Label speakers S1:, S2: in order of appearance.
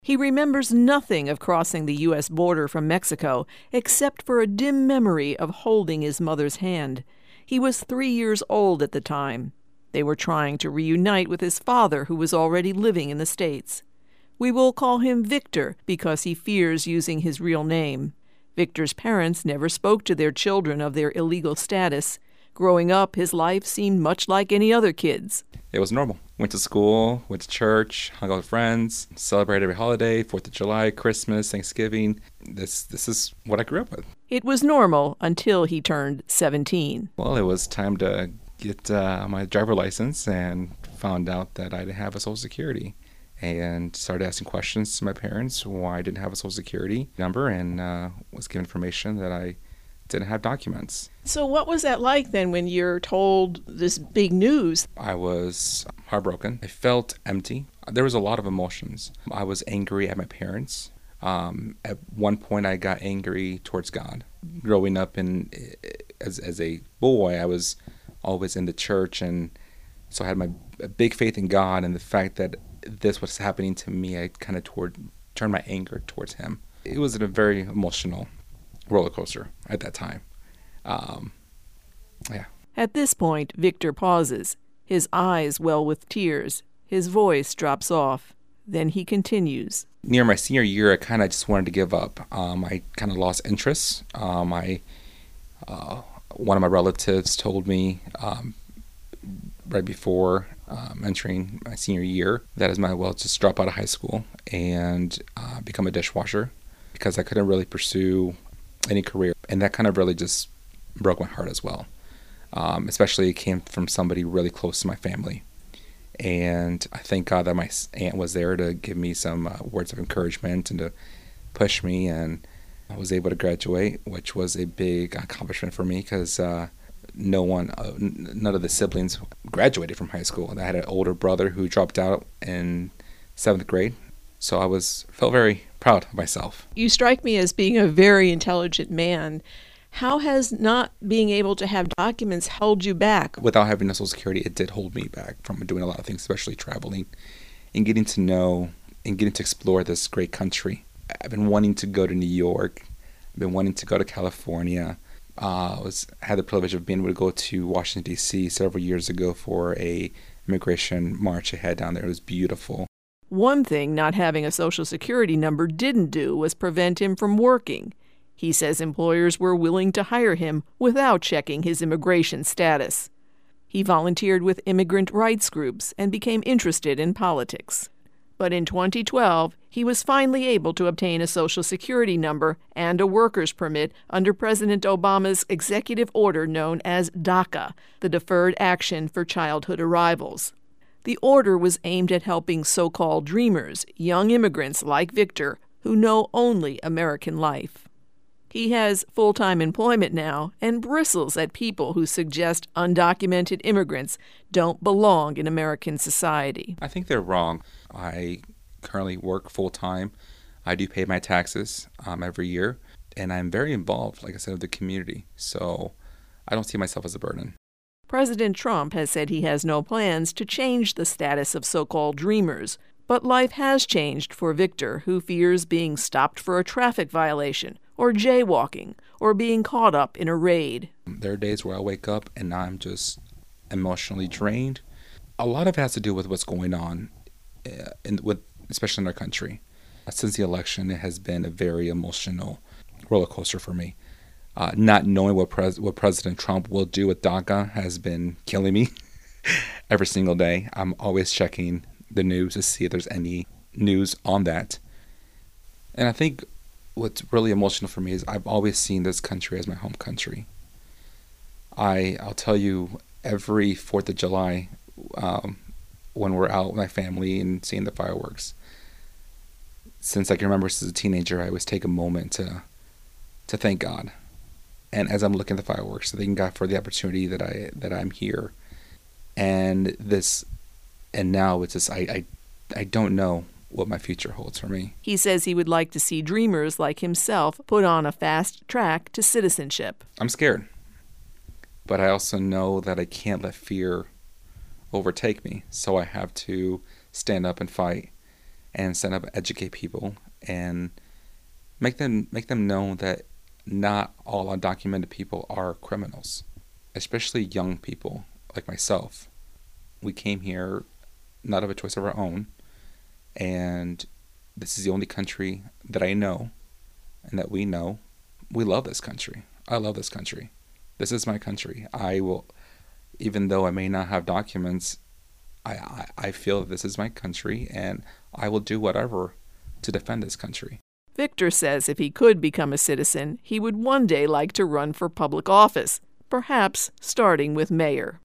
S1: He remembers nothing of crossing the U.S. border from Mexico except for a dim memory of holding his mother's hand. He was 3 years old at the time. They were trying to reunite with his father, who was already living in the States. We will call him Victor because he fears using his real name. Victor's parents never spoke to their children of their illegal status. Growing up, his life seemed much like any other kid's.
S2: It was normal. Went to school, went to church, hung out with friends, celebrated every holiday, 4th of July, Christmas, Thanksgiving. This is what I grew up with.
S1: It was normal until he turned 17.
S2: Well, it was time to get my driver license and found out that I didn't have a Social Security. And started asking questions to my parents why I didn't have a Social Security number, and was given information that I didn't have documents.
S1: So what was that like then when you're told this big news?
S2: I was heartbroken. I felt empty. There was a lot of emotions. I was angry at my parents. At one point, I got angry towards God. Growing up as a boy, I was always in the church, and so I had a big faith in God, and the fact that this was happening to me, I kind of turned my anger towards him. It was a very emotional roller coaster at that time. Yeah.
S1: At this point, Victor pauses. His eyes well with tears. His voice drops off. Then he continues.
S2: Near my senior year, I kind of just wanted to give up. I kind of lost interest. One of my relatives told me right before entering my senior year that I might well just drop out of high school and become a dishwasher, because I couldn't really pursue any career. And that kind of really just broke my heart as well. Especially it came from somebody really close to my family. And I thank God that my aunt was there to give me some words of encouragement and to push me, and I was able to graduate, which was a big accomplishment for me, because none of the siblings graduated from high school. I had an older brother who dropped out in 7th grade, so I felt very proud of myself.
S1: You strike me as being a very intelligent man. How has not being able to have documents held you back?
S2: Without having a Social Security, it did hold me back from doing a lot of things, especially traveling and getting to know and getting to explore this great country. I've been wanting to go to New York. I've been wanting to go to California. Had the privilege of being able to go to Washington, D.C. several years ago for a immigration march I had down there. It was beautiful.
S1: One thing not having a Social Security number didn't do was prevent him from working. He says employers were willing to hire him without checking his immigration status. He volunteered with immigrant rights groups and became interested in politics. But in 2012, he was finally able to obtain a Social Security number and a worker's permit under President Obama's executive order known as DACA, the Deferred Action for Childhood Arrivals. The order was aimed at helping so-called dreamers, young immigrants like Victor, who know only American life. He has full-time employment now and bristles at people who suggest undocumented immigrants don't belong in American society.
S2: I think they're wrong. I currently work full-time. I do pay my taxes every year, and I'm very involved, like I said, with the community. So I don't see myself as a burden.
S1: President Trump has said he has no plans to change the status of so-called dreamers, but life has changed for Victor, who fears being stopped for a traffic violation, or jaywalking, or being caught up in a raid.
S2: There are days where I wake up and I'm just emotionally drained. A lot of it has to do with what's going on, especially in our country. Since the election, it has been a very emotional roller coaster for me. Not knowing what President Trump will do with DACA has been killing me every single day. I'm always checking the news to see if there's any news on that. And I think what's really emotional for me is I've always seen this country as my home country. I'll tell you, every 4th of July, when we're out with my family and seeing the fireworks, since I can remember as a teenager, I always take a moment to thank God. And as I'm looking at the fireworks, thanking God for the opportunity that I'm here. And now it's just I don't know what my future holds for me.
S1: He says he would like to see dreamers like himself put on a fast track to citizenship.
S2: I'm scared, but I also know that I can't let fear overtake me, so I have to stand up and fight and stand up, educate people, and make them know that not all undocumented people are criminals, especially young people like myself. We came here not of a choice of our own, and this is the only country that I know and that we know. We love this country. I love this country. This is my country. I will, even though I may not have documents, I feel that this is my country, and I will do whatever to defend this country.
S1: Victor says if he could become a citizen, he would one day like to run for public office, perhaps starting with mayor.